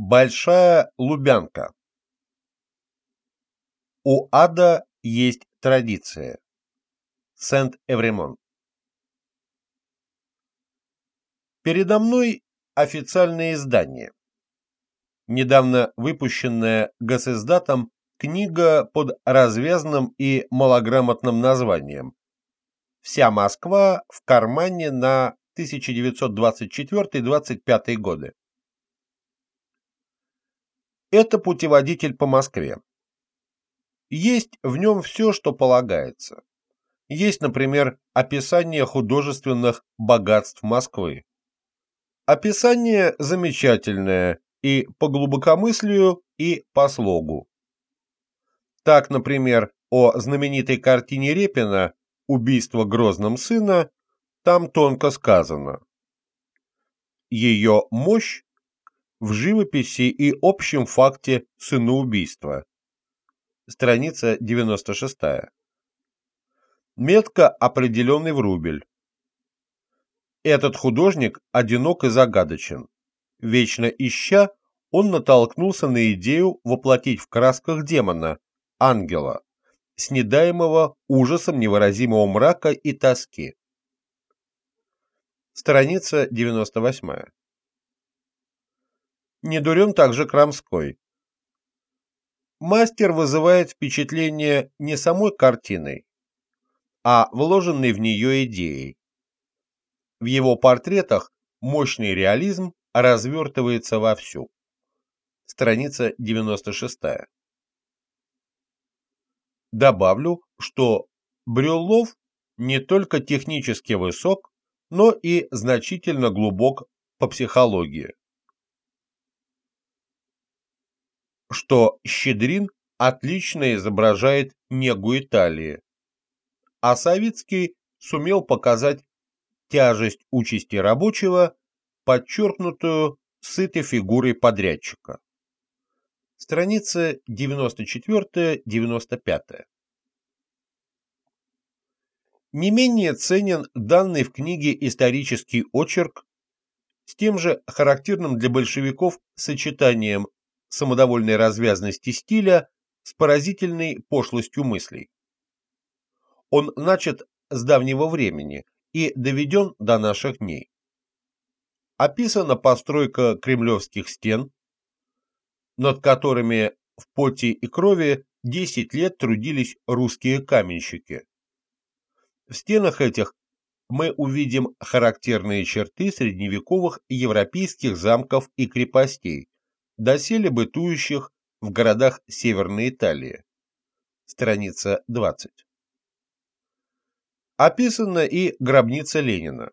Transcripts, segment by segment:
Большая Лубянка. У ада есть традиция. Сент-Эвремон. Передо мной официальное издание. Недавно выпущенная Госиздатом книга под развязным и малограмотным названием «Вся Москва в кармане на 1924-25 годы». Это путеводитель по Москве. Есть в нем все, что полагается. Есть, например, описание художественных богатств Москвы. Описание замечательное и по глубокомыслию, и по слогу. Так, например, о знаменитой картине Репина «Убийство Грозным сына» там тонко сказано. Ее мощь в живописи и общем факте сыноубийства. Страница 96. Метко определенный в рубль. Этот художник одинок и загадочен. Вечно ища, он натолкнулся на идею воплотить в красках демона, ангела, снедаемого ужасом невыразимого мрака и тоски. Страница 98. Не дурен также Крамской. Мастер вызывает впечатление не самой картиной, а вложенной в нее идеей. В его портретах мощный реализм развертывается вовсю. Страница 96. Добавлю, что Брюллов не только технически высок, но и значительно глубок по психологии. Что Щедрин отлично изображает негу Италии, а Савицкий сумел показать тяжесть участи рабочего, подчеркнутую сытой фигурой подрядчика. Страницы 94-95. Не менее ценен данный в книге исторический очерк с тем же характерным для большевиков сочетанием самодовольной развязности стиля с поразительной пошлостью мыслей. Он начат с давнего времени и доведен до наших дней. Описана постройка кремлевских стен, над которыми в поте и крови 10 лет трудились русские каменщики. В стенах этих мы увидим характерные черты средневековых европейских замков и крепостей, доселе бытующих в городах Северной Италии. Страница 20. Описана и гробница Ленина.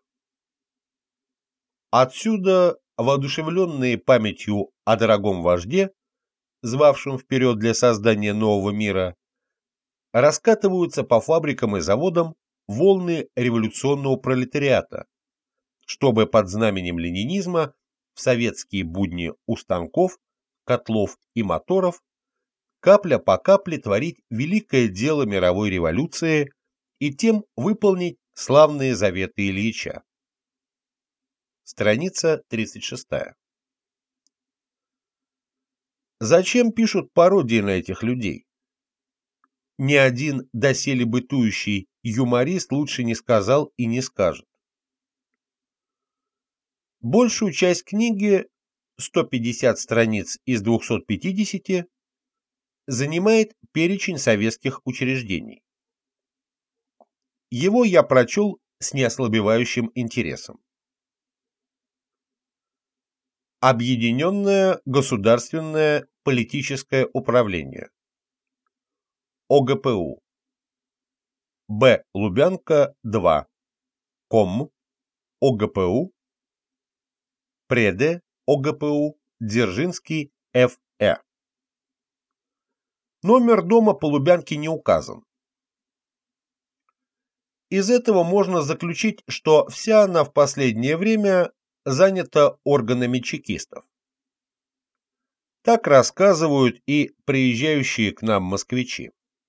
Отсюда, воодушевленные памятью о дорогом вожде, звавшем вперед для создания нового мира, раскатываются по фабрикам и заводам волны революционного пролетариата, чтобы под знаменем ленинизма в советские будни у станков, котлов и моторов капля по капле творить великое дело мировой революции и тем выполнить славные заветы Ильича. Страница 36. Зачем пишут пародии на этих людей? Ни один доселе бытующий юморист лучше не сказал и не скажет. Большую часть книги, 150 страниц из 250, занимает перечень советских учреждений. Его я прочел с неослабевающим интересом. Объединенное государственное политическое управление. ОГПУ. Б. Лубянка, 2. Ком. ОГПУ. Преде. ОГПУ. Дзержинский, Ф.Э. Номер дома по Лубянке не указан. Из этого можно заключить, что вся она в последнее время занята органами чекистов. Так рассказывают и приезжающие к нам москвичи.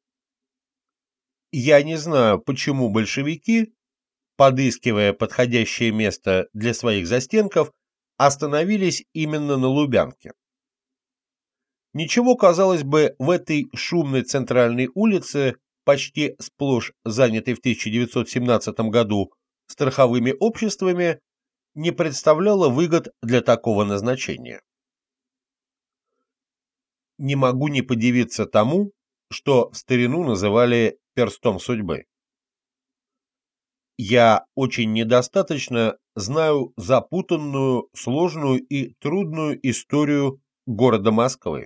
Я не знаю, почему большевики, подыскивая подходящее место для своих застенков, остановились именно на Лубянке. Ничего, казалось бы, в этой шумной центральной улице, почти сплошь занятой в 1917 году страховыми обществами, не представляло выгод для такого назначения. Не могу не подивиться тому, что в старину называли перстом судьбы. Я очень недостаточно знаю запутанную, сложную и трудную историю города Москвы.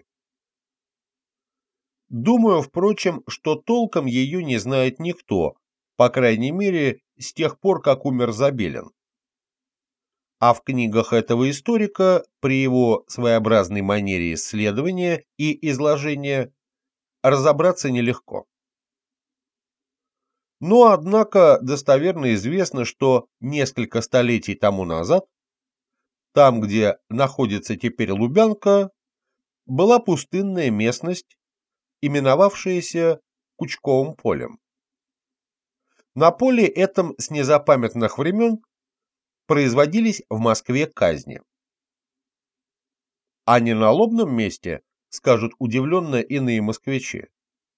Думаю, впрочем, что толком ее не знает никто, по крайней мере, с тех пор, как умер Забелин. А в книгах этого историка, при его своеобразной манере исследования и изложения, разобраться нелегко. Но, однако, достоверно известно, что несколько столетий тому назад, там, где находится теперь Лубянка, была пустынная местность, именовавшаяся Кучковым полем. На поле этом с незапамятных времен производились в Москве казни. А не на лобном месте, скажут удивленно иные москвичи.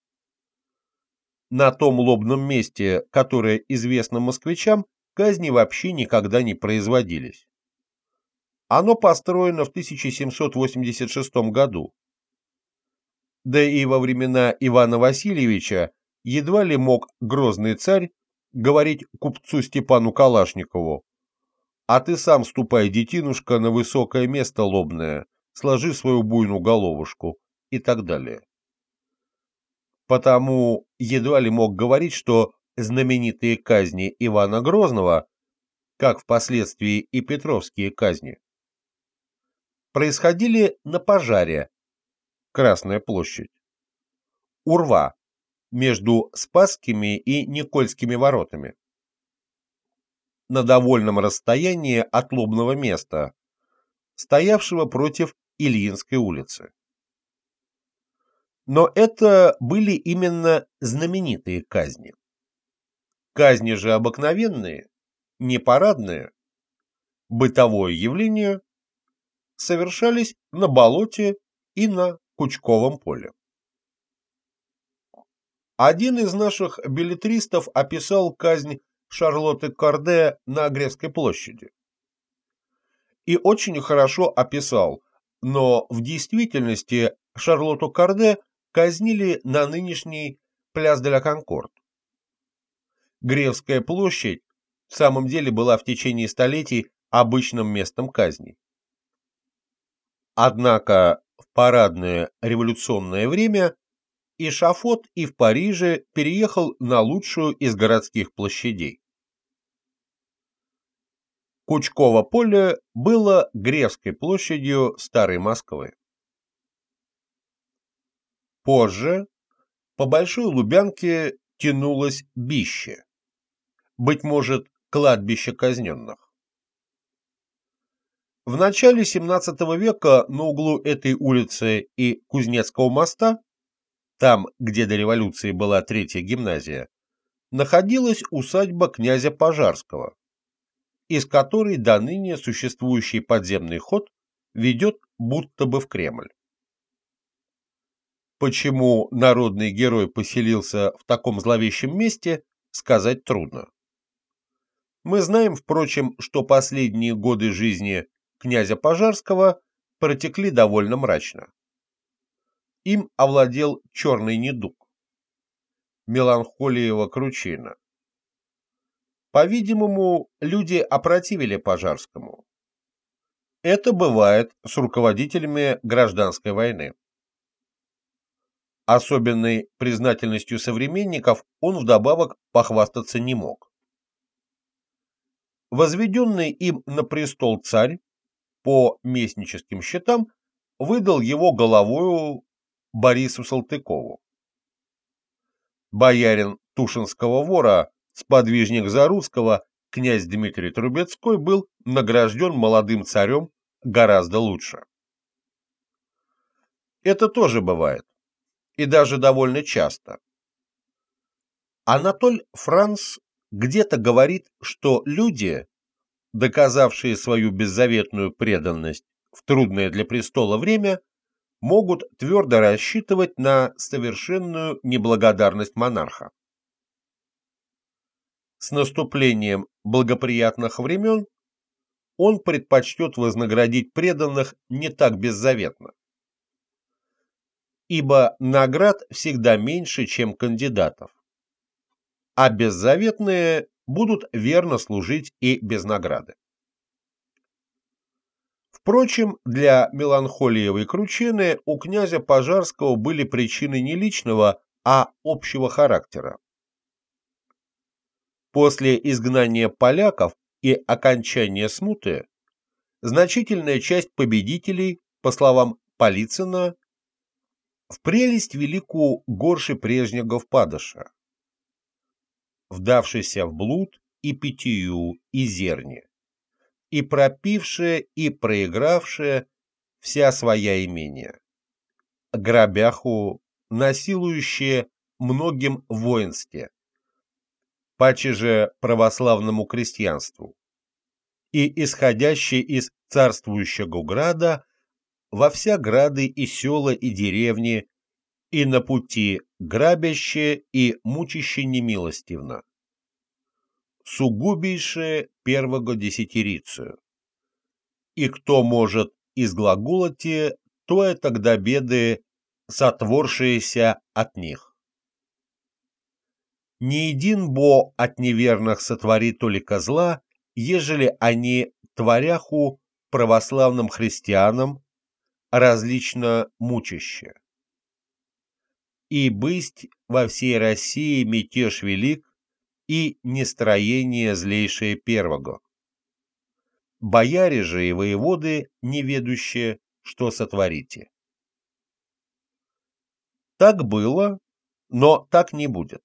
На том лобном месте, которое известно москвичам, казни вообще никогда не производились. Оно построено в 1786 году. Да и во времена Ивана Васильевича едва ли мог грозный царь говорить купцу Степану Калашникову: «А ты сам ступай, детинушка, на высокое место лобное, сложи свою буйную головушку», и так далее. Потому едва ли мог говорить, что знаменитые казни Ивана Грозного, как впоследствии и петровские казни, происходили на Пожаре, Красная площадь, у рва между Спасскими и Никольскими воротами, на довольном расстоянии от лобного места, стоявшего против Ильинской улицы. Но это были именно знаменитые казни. Казни же обыкновенные, непарадные, бытовое явление, совершались на болоте и на Кучковом поле. Один из наших беллетристов описал казнь Шарлотты Корде на Гревской площади. И очень хорошо описал, но в действительности Шарлотту Корде казнили на нынешней Пляс де ла Конкорд. Гревская площадь в самом деле была в течение столетий обычным местом казней. Однако в парадное революционное время эшафот и в Париже переехал на лучшую из городских площадей. Кучково поле было Гревской площадью Старой Москвы. Позже по Большой Лубянке тянулось бище, быть может, кладбище казненных. В начале XVII века на углу этой улицы и Кузнецкого моста, там, где до революции была третья гимназия, находилась усадьба князя Пожарского, из которой до ныне существующий подземный ход ведет будто бы в Кремль. Почему народный герой поселился в таком зловещем месте, сказать трудно. Мы знаем, впрочем, что последние годы жизни князя Пожарского протекли довольно мрачно. Им овладел черный недуг, меланхолиева кручина. По-видимому, люди опротивили Пожарскому. Это бывает с руководителями гражданской войны. Особенной признательностью современников он вдобавок похвастаться не мог. Возведенный им на престол царь, по местническим счетам, выдал его головою Борису Салтыкову. Боярин Тушинского вора, сподвижник Заруцкого, князь Дмитрий Трубецкой был награжден молодым царем гораздо лучше. Это тоже бывает. И даже довольно часто. Анатоль Франц где-то говорит, что люди, доказавшие свою беззаветную преданность в трудное для престола время, могут твердо рассчитывать на совершенную неблагодарность монарха. С наступлением благоприятных времен он предпочтет вознаградить преданных не так беззаветно, ибо наград всегда меньше, чем кандидатов, а беззаветные будут верно служить и без награды. Впрочем, для меланхолиевой кручины у князя Пожарского были причины не личного, а общего характера. После изгнания поляков и окончания смуты значительная часть победителей, по словам Полицына, в прелесть великую горше прежнего впадыша, вдавшийся в блуд и питью и зерни, и пропившие и проигравшие вся своя имения, грабяху, насилующие многим в воинстве, паче же православному крестьянству, и исходящие из царствующего града во вся грады и села и деревни, и на пути грабяще и мучище немилостивно, сугубейшее первого десятирицию. И кто может изглаголати, то и тогда беды, сотворшиеся от них. Ни един бо от неверных сотворит только зла, ежели они творяху православным христианам различно мучаще. И бысть во всей России мятеж велик, и нестроение злейшее первого. Бояре же и воеводы, неведущие, что сотворите. Так было, но так не будет.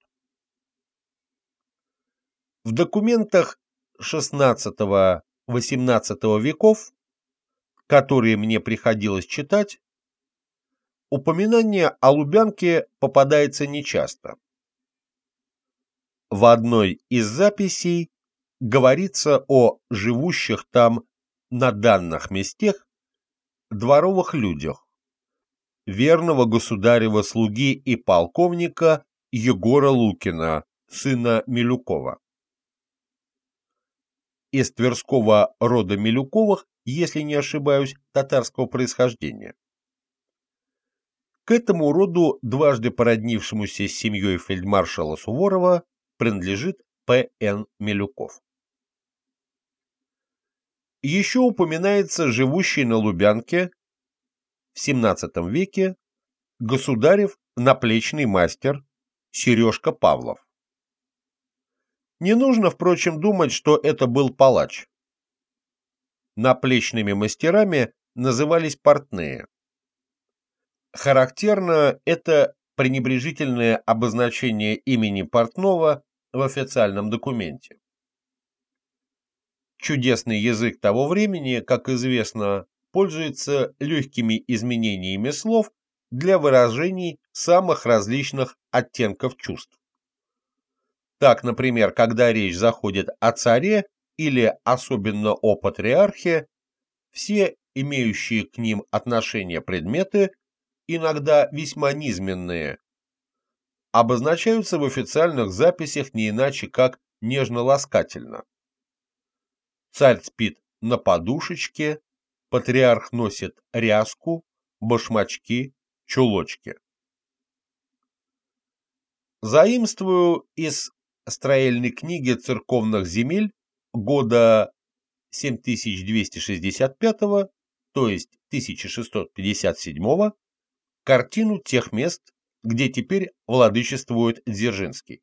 В документах XVI-XVIII веков, которые мне приходилось читать, упоминание о Лубянке попадается нечасто. В одной из записей говорится о живущих там на данных местах дворовых людях, верного государева слуги и полковника Егора Лукина, сына Милюкова. Из Тверского рода Милюковых, если не ошибаюсь, татарского происхождения. К этому роду, дважды породнившемуся с семьей фельдмаршала Суворова, принадлежит П.Н. Милюков. Еще упоминается живущий на Лубянке в XVII веке государев наплечный мастер Сережка Павлов. Не нужно, впрочем, думать, что это был палач. Наплечными мастерами назывались портные. Характерно это пренебрежительное обозначение имени портного в официальном документе. Чудесный язык того времени, как известно, пользуется легкими изменениями слов для выражений самых различных оттенков чувств. Так, например, когда речь заходит о царе или особенно о патриархе, все имеющие к ним отношение предметы, иногда весьма низменные, обозначаются в официальных записях не иначе как нежно-ласкательно. Царь спит на подушечке, патриарх носит ряску, башмачки, чулочки. Заимствую из строельной книги церковных земель года 7265, то есть 1657, картину тех мест, где теперь владычествует Дзержинский.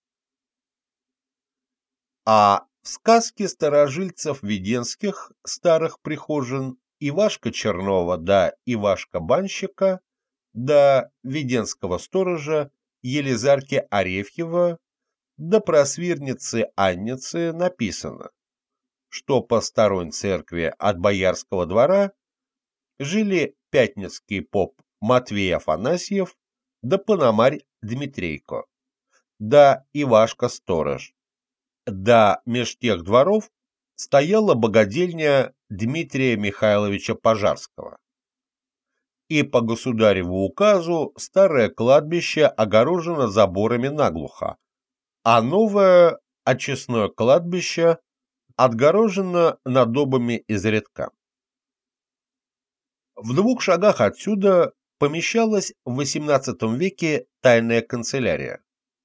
А в сказке старожильцев Веденских старых прихожин Ивашка Чернова да Ивашка Банщика да Веденского сторожа Елизарки Арефьева да просвирницы Анницы написано, что по старой церкви от Боярского двора жили пятницкий поп Матвей Афанасьев да Пономарь Дмитрейко, да Ивашка-сторож, да меж тех дворов стояла богадельня Дмитрия Михайловича Пожарского. и по государеву указу старое кладбище огорожено заборами наглухо, а новое очистное кладбище отгорожено надобами изредка. В 2 шагах отсюда помещалась в XVIII веке тайная канцелярия.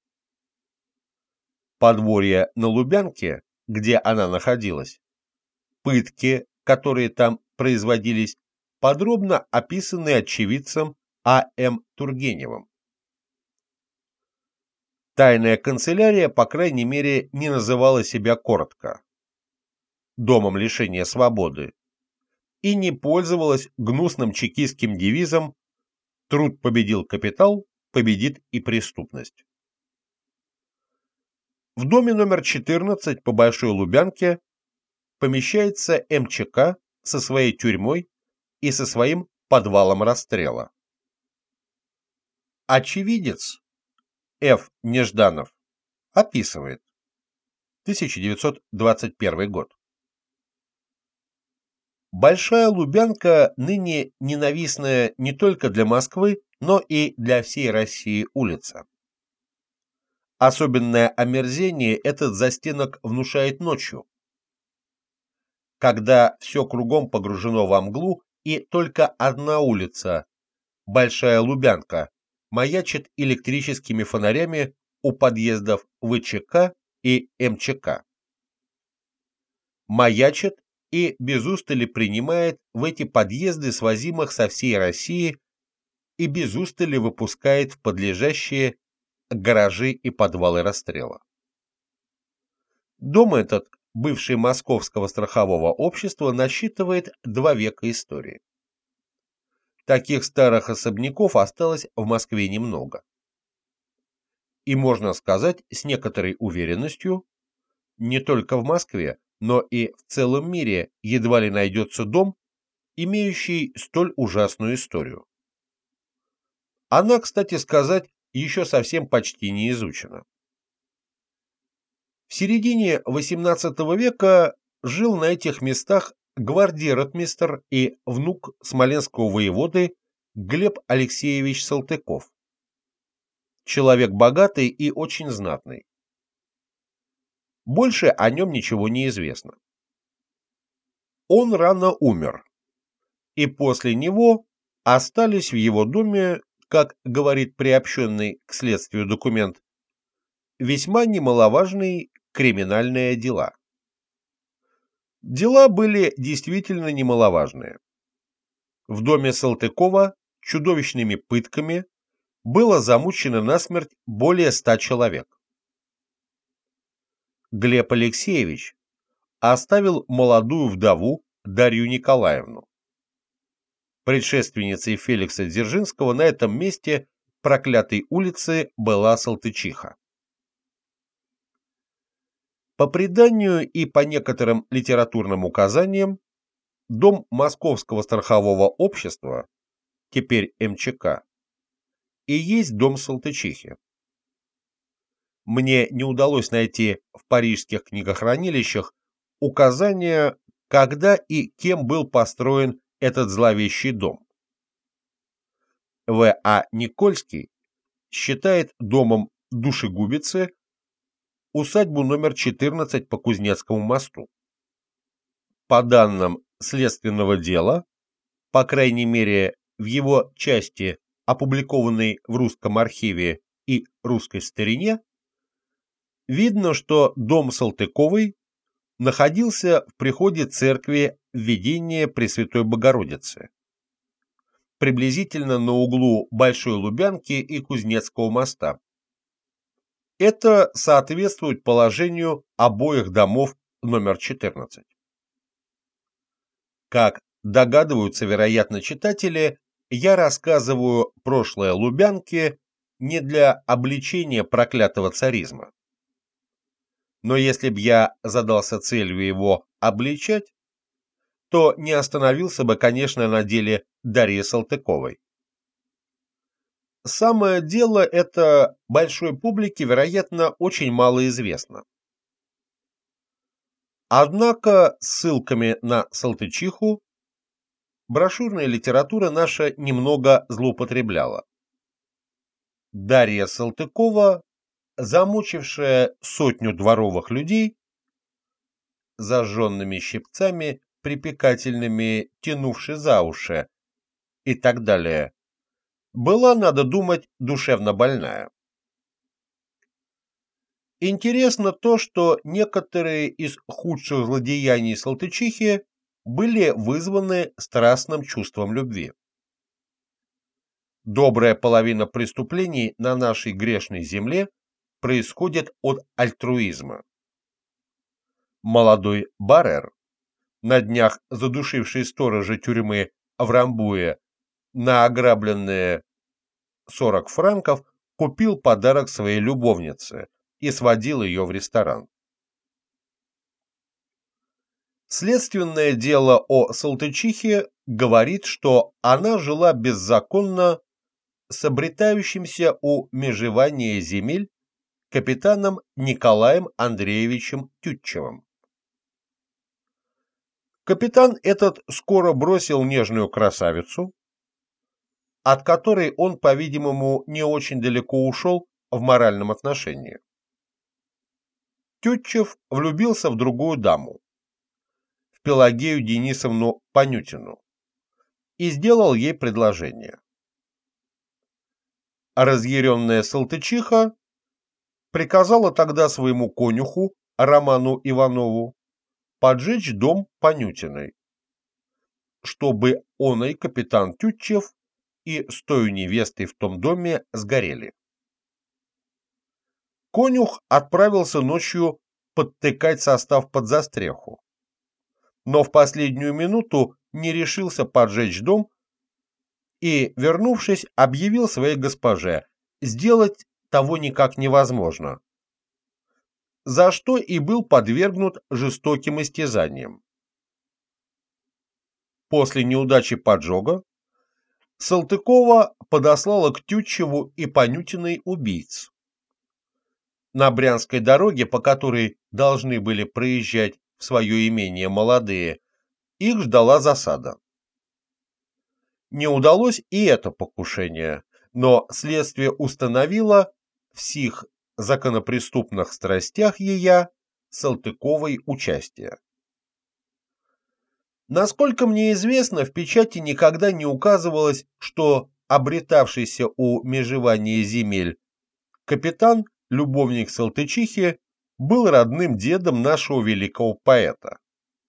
Подворье на Лубянке, где она находилась, пытки, которые там производились, подробно описаны очевидцем А.М. Тургеневым. Тайная канцелярия, по крайней мере, не называла себя коротко «домом лишения свободы» и не пользовалась гнусным чекистским девизом «Труд победил капитал, победит и преступность». В доме номер 14 по Большой Лубянке помещается МЧК со своей тюрьмой и со своим подвалом расстрела. Очевидец Ф. Нежданов описывает 1921 год. Большая Лубянка ныне ненавистная не только для Москвы, но и для всей России улица. Особенное омерзение этот застенок внушает ночью, когда все кругом погружено во мглу, и только одна улица, Большая Лубянка, маячит электрическими фонарями у подъездов ВЧК и МЧК. Маячит и без устали принимает в эти подъезды свозимых со всей России и без устали выпускает в подлежащие гаражи и подвалы расстрела. Дом этот, бывший Московского страхового общества, насчитывает 2 века истории. Таких старых особняков осталось в Москве немного. И можно сказать с некоторой уверенностью, не только в Москве, но и в целом мире едва ли найдется дом, имеющий столь ужасную историю. Она, кстати сказать, еще совсем почти не изучена. В середине XVIII века жил на этих местах гвардии-ротмистр и внук смоленского воеводы Глеб Алексеевич Салтыков. Человек богатый и очень знатный. Больше о нем ничего не известно. Он рано умер, и после него остались в его доме, как говорит приобщенный к следствию документ, весьма немаловажные криминальные дела. Дела были действительно немаловажные. В доме Салтыкова чудовищными пытками было замучено насмерть более 100 человек. Глеб Алексеевич оставил молодую вдову Дарью Николаевну. Предшественницей Феликса Дзержинского на этом месте проклятой улицы была Салтычиха. По преданию и по некоторым литературным указаниям, дом Московского страхового общества, теперь МЧК, и есть дом Салтычихи. Мне не удалось найти в парижских книгохранилищах указания, когда и кем был построен этот зловещий дом. В.А. Никольский считает домом душегубицы усадьбу номер 14 по Кузнецкому мосту. По данным следственного дела, по крайней мере в его части, опубликованной в Русском архиве и Русской старине, видно, что дом Салтыковой находился в приходе церкви Введения Пресвятой Богородицы, приблизительно на углу Большой Лубянки и Кузнецкого моста. Это соответствует положению обоих домов номер 14. Как догадываются, вероятно, читатели, я рассказываю прошлое Лубянки не для обличения проклятого царизма. Но если б я задался целью его обличать, то не остановился бы, конечно, на деле Дарьи Салтыковой. Самое дело это большой публике, вероятно, очень мало известно. Однако ссылками на Салтычиху брошюрная литература наша немного злоупотребляла. Дарья Салтыкова, замучившая сотню дворовых людей, зажженными щипцами, припекательными, тянувши за уши и так далее, была, надо думать, душевно больная. Интересно то, что некоторые из худших злодеяний Салтычихи были вызваны страстным чувством любви. Добрая половина преступлений на нашей грешной земле происходит от альтруизма. Молодой Баррер, на днях задушивший сторожа тюрьмы в Рамбуе на ограбленные 40 франков, купил подарок своей любовнице и сводил ее в ресторан. Следственное дело о Салтычихе говорит, что она жила беззаконно с обретающимся у межевания земель капитаном Николаем Андреевичем Тютчевым. Капитан этот скоро бросил нежную красавицу, от которой он, по-видимому, не очень далеко ушел в моральном отношении. Тютчев влюбился в другую даму, в Пелагею Денисовну Панютину, и сделал ей предложение. Разъяренная Салтычиха приказала тогда своему конюху Роману Иванову поджечь дом Панютиной, чтобы оной капитан Тютчев и с той невестой в том доме сгорели. Конюх отправился ночью подтыкать состав под застреху, но в последнюю минуту не решился поджечь дом и, вернувшись, объявил своей госпоже: сделать того никак невозможно, за что и был подвергнут жестоким истязаниям. После неудачи поджога Салтыкова подослала к Тютчеву и Панютиной убийц. На Брянской дороге, по которой должны были проезжать в свое имение молодые, их ждала засада. Не удалось и это покушение, но следствие установило в сих законопреступных страстях ея Салтыковой участие. Насколько мне известно, в печати никогда не указывалось, что обретавшийся у межевания земель капитан, любовник Салтычихи, был родным дедом нашего великого поэта.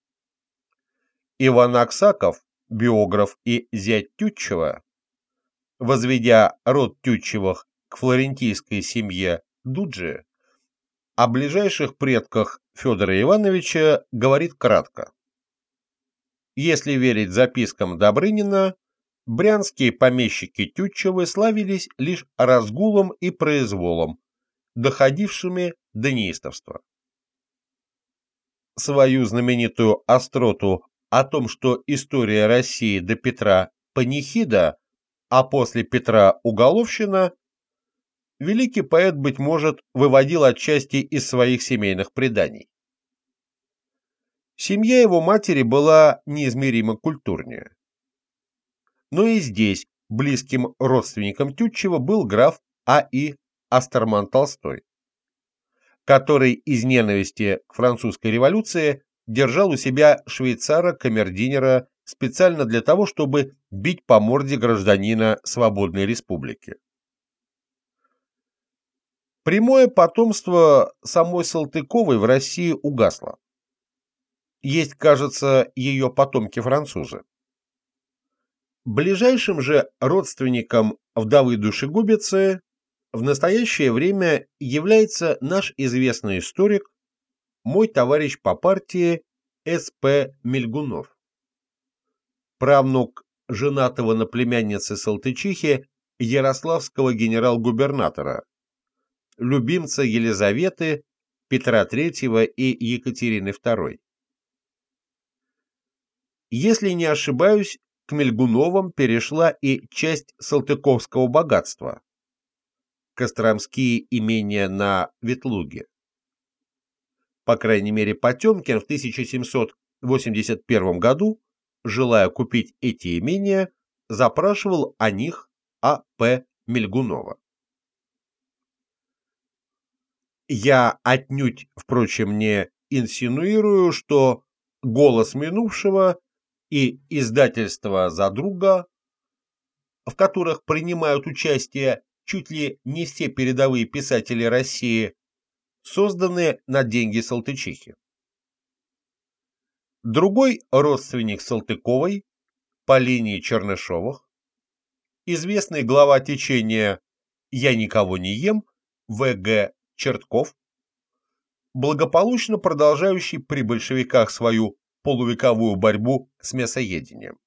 Иван Аксаков, биограф и зять Тютчева, возведя род Тютчевых к флорентийской семье Дуджи, о ближайших предках Федора Ивановича говорит кратко. Если верить запискам Добрынина, брянские помещики Тютчевы славились лишь разгулом и произволом, доходившими до неистовства. Свою знаменитую остроту о том, что история России до Петра панихида, а после Петра уголовщина, великий поэт, быть может, выводил отчасти из своих семейных преданий. Семья его матери была неизмеримо культурнее. Но и здесь близким родственником Тютчева был граф А.И. Астерман Толстой, который из ненависти к французской революции держал у себя швейцара-камердинера специально для того, чтобы бить по морде гражданина свободной республики. Прямое потомство самой Салтыковой в России угасло. Есть, кажется, ее потомки-французы. Ближайшим же родственником вдовы душегубицы в настоящее время является наш известный историк, мой товарищ по партии С.П. Мельгунов, правнук женатого на племяннице Салтычихи ярославского генерал-губернатора, любимца Елизаветы, Петра III и Екатерины II. Если не ошибаюсь, к Мельгуновым перешла и часть салтыковского богатства, костромские имения на Ветлуге. По крайней мере, Потемкин в 1781 году желая купить эти имения, запрашивал о них А.П. Мельгунова. Я отнюдь, впрочем, не инсинуирую, что «Голос минувшего» и издательство «За друга», в которых принимают участие чуть ли не все передовые писатели России, созданы на деньги Салтычихи. Другой родственник Салтыковой по линии Чернышовых, известный глава течения «Я никого не ем» В.Г. Чертков, благополучно продолжающий при большевиках свою полувековую борьбу с мясоедением.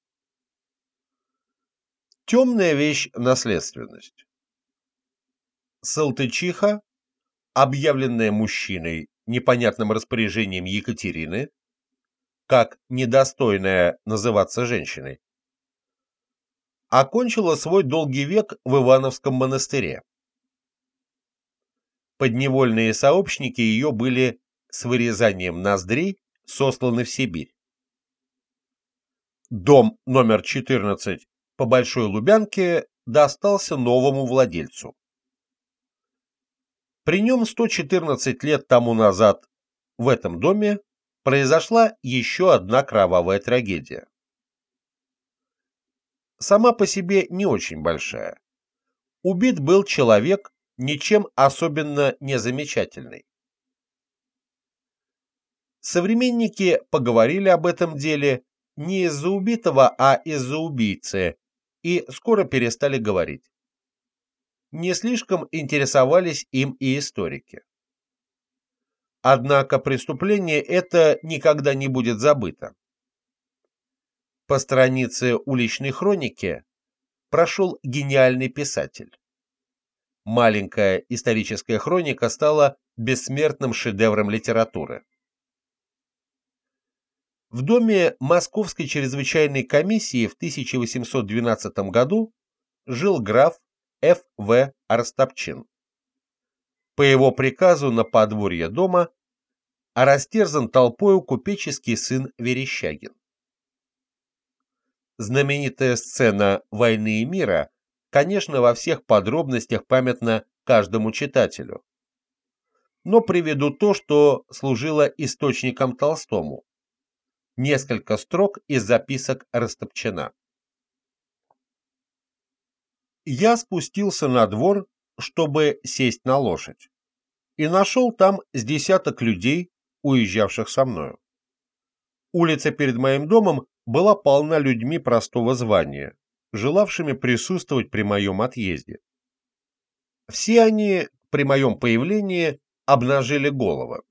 Темная вещь – наследственность. Салтычиха, объявленная мужчиной непонятным распоряжением Екатерины, как недостойная называться женщиной, окончила свой долгий век в Ивановском монастыре. Подневольные сообщники ее были с вырезанием ноздрей сосланы в Сибирь. Дом номер 14 по Большой Лубянке достался новому владельцу. При нем 114 лет тому назад в этом доме произошла еще одна кровавая трагедия. Сама по себе не очень большая. Убит был человек, ничем особенно не замечательный. Современники поговорили об этом деле не из-за убитого, а из-за убийцы, и скоро перестали говорить. Не слишком интересовались им и историки. Однако преступление это никогда не будет забыто. По странице уличной хроники прошел гениальный писатель. Маленькая историческая хроника стала бессмертным шедевром литературы. В доме Московской чрезвычайной комиссии в 1812 году жил граф Ф.В. Растопчин. По его приказу на подворье дома растерзан толпою купеческий сын Верещагин. Знаменитая сцена «Войны и мира», конечно, во всех подробностях памятна каждому читателю. Но приведу то, что служило источником Толстому. Несколько строк из записок Растопчина. Я спустился на двор, чтобы сесть на лошадь, и нашел там с десяток людей, уезжавших со мною. Улица перед моим домом была полна людьми простого звания, желавшими присутствовать при моем отъезде. Все они при моем появлении обнажили головы.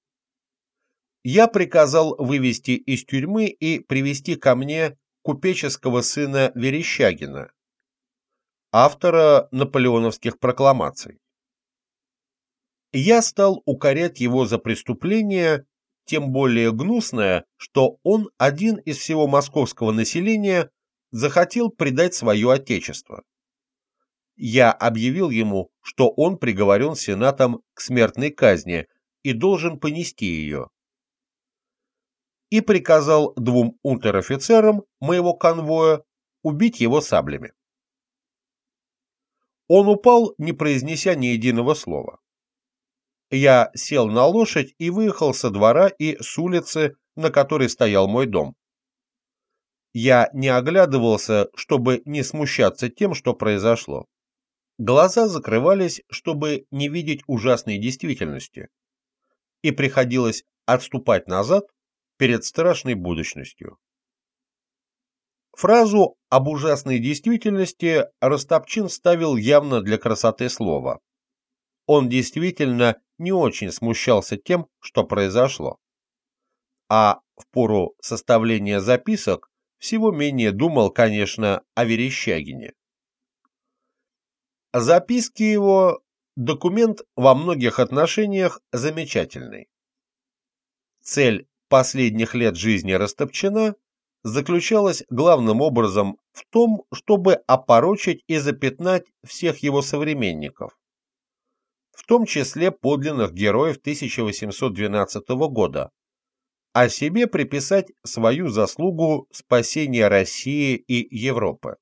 Я приказал вывести из тюрьмы и привести ко мне купеческого сына Верещагина, автора наполеоновских прокламаций. Я стал укорять его за преступление, тем более гнусное, что он один из всего московского населения захотел предать свое отечество. Я объявил ему, что он приговорен Сенатом к смертной казни и должен понести ее. И приказал двум унтер-офицерам моего конвоя убить его саблями. Он упал, не произнеся ни единого слова. Я сел на лошадь и выехал со двора и с улицы, на которой стоял мой дом. Я не оглядывался, чтобы не смущаться тем, что произошло. Глаза закрывались, чтобы не видеть ужасной действительности, и приходилось отступать назад перед страшной будущностью. Фразу об ужасной действительности Растопчин ставил явно для красоты слова. Он действительно не очень смущался тем, что произошло. А в пору составления записок всего менее думал, конечно, о Верещагине. Записки его – документ во многих отношениях замечательный. Цель последних лет жизни Растопчина заключалась главным образом в том, чтобы опорочить и запятнать всех его современников, в том числе подлинных героев 1812 года, а себе приписать свою заслугу спасения России и Европы.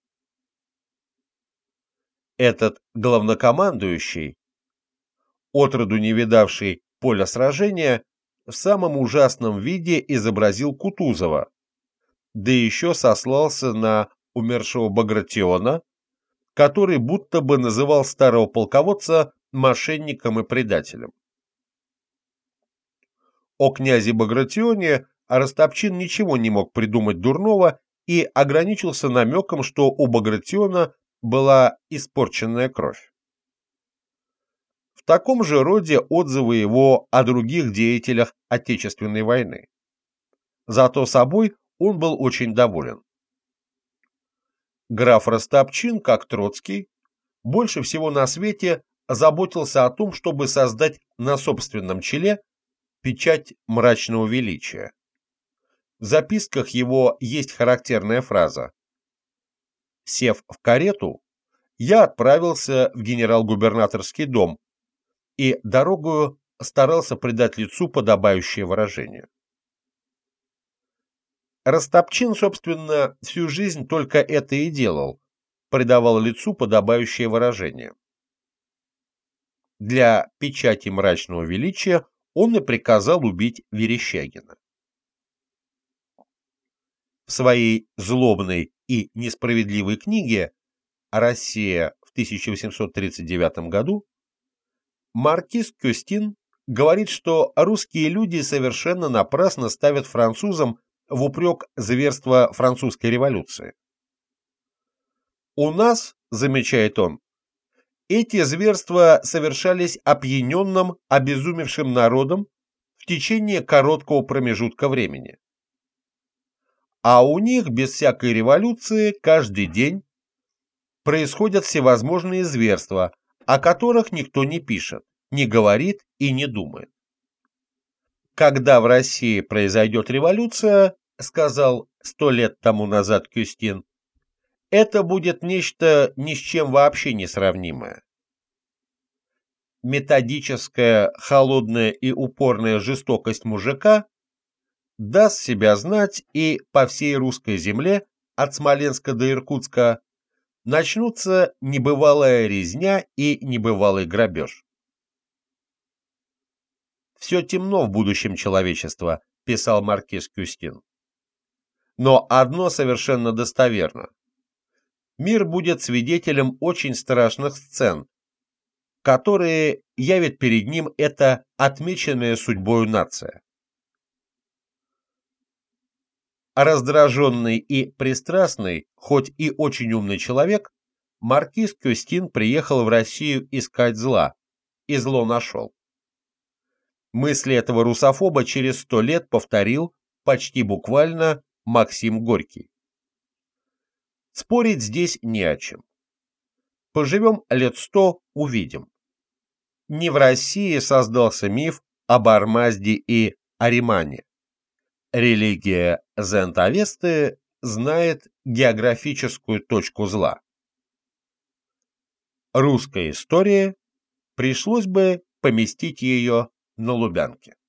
Этот главнокомандующий, отроду не видавший поля сражения, в самом ужасном виде изобразил Кутузова, да еще сослался на умершего Багратиона, который будто бы называл старого полководца мошенником и предателем. О князе Багратионе Растопчин ничего не мог придумать дурного и ограничился намеком, что у Багратиона была испорченная кровь. В таком же роде отзывы его о других деятелях Отечественной войны. Зато собой он был очень доволен. Граф Растопчин, как Троцкий, больше всего на свете заботился о том, чтобы создать на собственном челе печать мрачного величия. В записках его есть характерная фраза: «Сев в карету, я отправился в генерал-губернаторский дом и дорогою старался придать лицу подобающее выражение». Растопчин, собственно, всю жизнь только это и делал, придавал лицу подобающее выражение. Для печати мрачного величия он и приказал убить Верещагина. В своей злобной и несправедливой книге «Россия в 1839 году» маркиз Кюстин говорит, что русские люди совершенно напрасно ставят французам в упрек зверства французской революции. «У нас, — замечает он, — эти зверства совершались опьяненным, обезумевшим народом в течение короткого промежутка времени. А у них без всякой революции каждый день происходят всевозможные зверства, о которых никто не пишет, не говорит и не думает. Когда в России произойдет революция, — сказал 100 лет тому назад Кюстин, — это будет нечто ни с чем вообще не сравнимое. Методическая, холодная и упорная жестокость мужика даст себя знать, и по всей русской земле, от Смоленска до Иркутска, начнутся небывалая резня и небывалый грабеж. «Все темно в будущем человечества», — писал маркиз Кюстин. «Но одно совершенно достоверно. Мир будет свидетелем очень страшных сцен, которые явит перед ним эта отмеченная судьбою нация». Раздраженный и пристрастный, хоть и очень умный человек, маркиз Кюстин приехал в Россию искать зла, и зло нашел. Мысли этого русофоба через 100 лет повторил почти буквально Максим Горький. Спорить здесь не о чем. Поживем лет 100 — увидим. Не в России создался миф об Армазде и Аримане. Религия Зентавесты знает географическую точку зла. Русской истории пришлось бы поместить ее на Лубянке.